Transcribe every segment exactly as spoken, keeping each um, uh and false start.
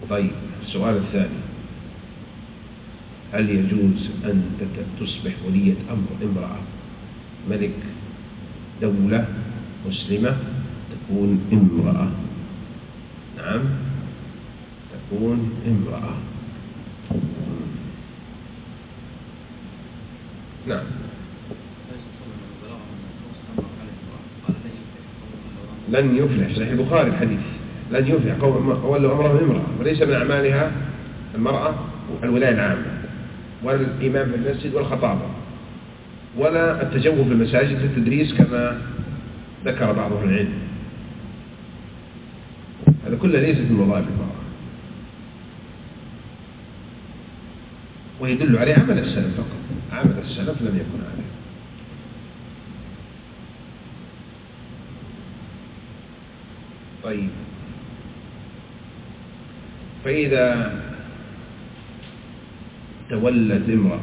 طيب السؤال الثاني: هل يجوز أن تصبح ولية أمر امرأة ملك دولة مسلمة تكون امرأة؟ نعم، تكون امرأة. نعم. لن يفلح، صحيح البخاري الحديث: لن يفلح قوم ولوا أمرهم امرأة. وليس من أعمالها المرأة الولاية العامة ولا الإمام في المسجد والخطابة ولا التجوف في المساجد في التدريس كما ذكر بعض أهل العلم. هذا كله ليست من وظائف المرأة، ويدل عليه عمل السلف فقط. عمل السلف لم يكن عليه. طيب، فإذا تولت امرأة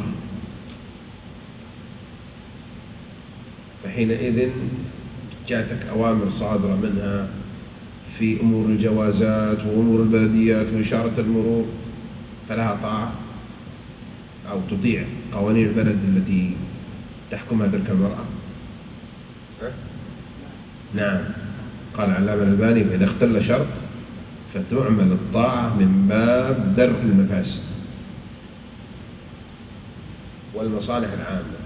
فحينئذ جاءتك أوامر صادرة منها في أمور الجوازات وأمور البلديات وإشارة المرور، فلها طاعة أو تطيع قوانين البلد التي تحكمها تلك المرأة؟ نعم. قال علامة الألباني: فإذا اختل شرط فتعمل الطاعة من باب درء المفاسد والمصالح العامة.